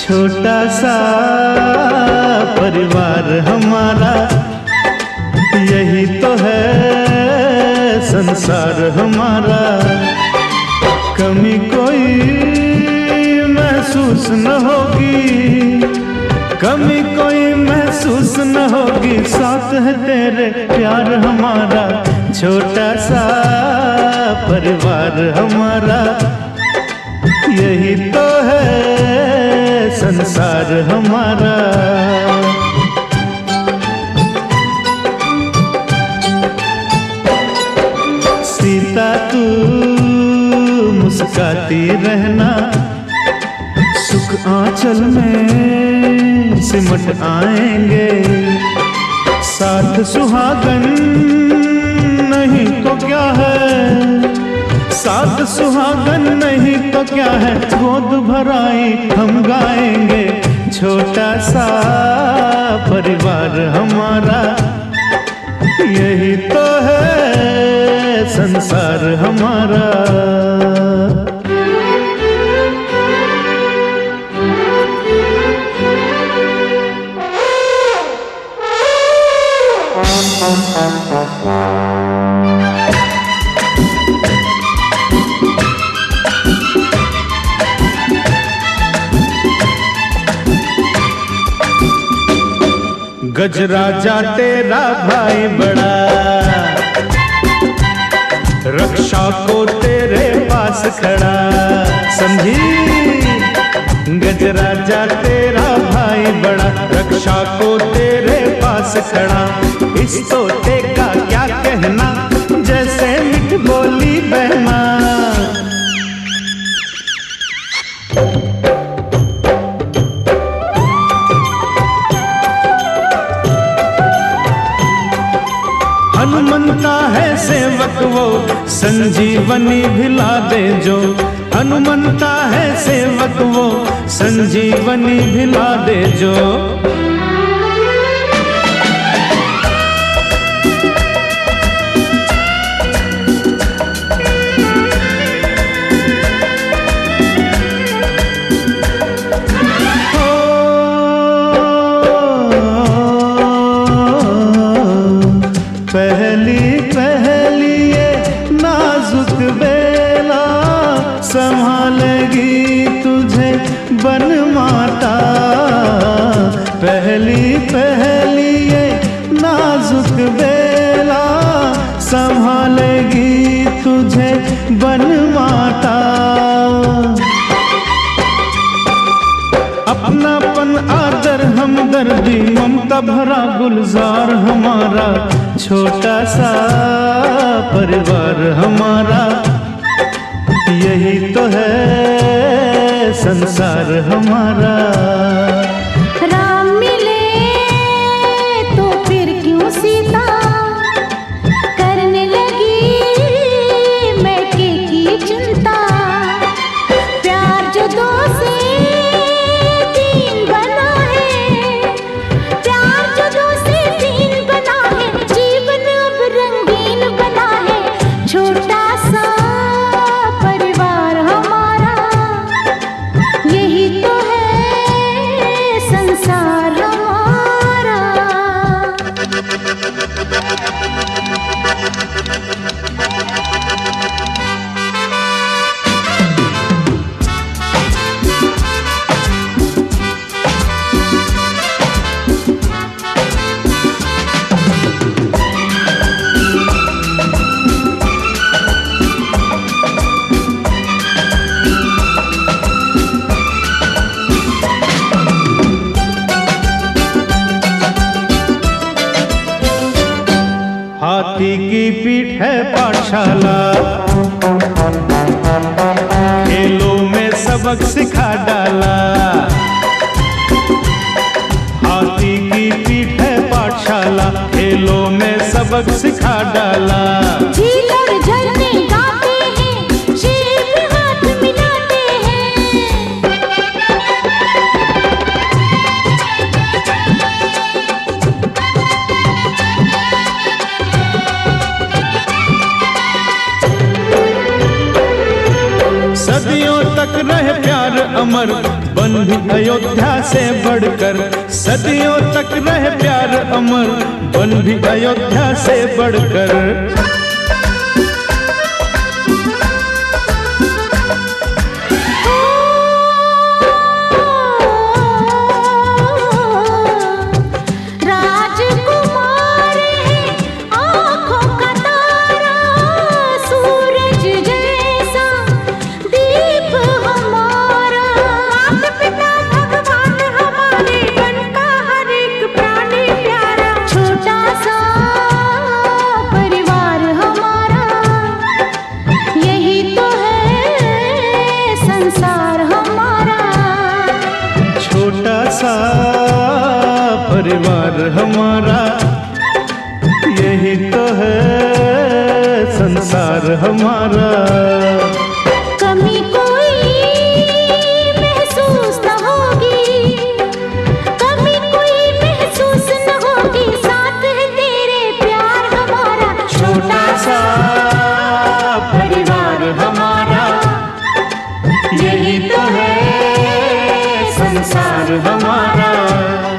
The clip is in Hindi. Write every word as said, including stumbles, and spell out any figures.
छोटा सा परिवार हमारा, यही तो है संसार हमारा। कमी कोई महसूस न होगी, कमी कोई महसूस न होगी, साथ है तेरे प्यार हमारा। छोटा सा परिवार हमारा, यही तो है संसार हमारा। सीता तू मुस्काती रहना, सुख आंचल में सिमट आएंगे। साथ सुहागन नहीं तो क्या है, साथ सुहागन नहीं तो क्या है, गोद भराई हम गाएंगे। छोटा सा परिवार हमारा, यही तो है संसार हमारा। गजराजा तेरा भाई बड़ा, रक्षा को तेरे पास खड़ा, समझी। गजराजा तेरा भाई बड़ा, रक्षा को तेरे पास खड़ा। इस तोते का क्या कहना, जैसे मिठ बोली बहना। हनुमंता है सेवक वो, संजीवनी भिला दे जो। हनुमंता है सेवक वो, संजीवनी भिला दे जो। पहली पहली ये नाजुक बेला, संभालेगी तुझे बन माता। पहली पहली ये नाजुक बेला, संभालेगी तुझे बन माता। अपनापन आदर हमदर्दी, ममता भरा गुलजार हमारा। छोटा सा परिवार हमारा, यही तो है संसार हमारा। राम मिले तो फिर क्यों सीता करने लगी मैके की चिंता। प्यार जो दो से तीन बना है, प्यार जो दो से तीन बना है, जीवन अब रंगीन बना है। छोटा सा परिवार हमारा, यही तो है संसार हमारा। हाथी की पीठ है पाठशाला, खेलों में सबक सिखा डाला। हाथी की पीठ है पाठशाला, खेलों में सबक सिखा डाला। झील और झरने गाते हैं, शेर भी हाथ मिलाते हैं। सदियों तक तक रहे प्यार अमर, बन भी अयोध्या से बढ़कर। सदियों तक रहे प्यार अमर, बन भी अयोध्या से बढ़कर। छोटा सा परिवार हमारा, यही तो है संसार हमारा। कमी कोई महसूस न होगी, कमी कोई महसूस न होगी, साथ है तेरे प्यार हमारा। छोटा सा परिवार हमारा, यही तो है संसार हमारा।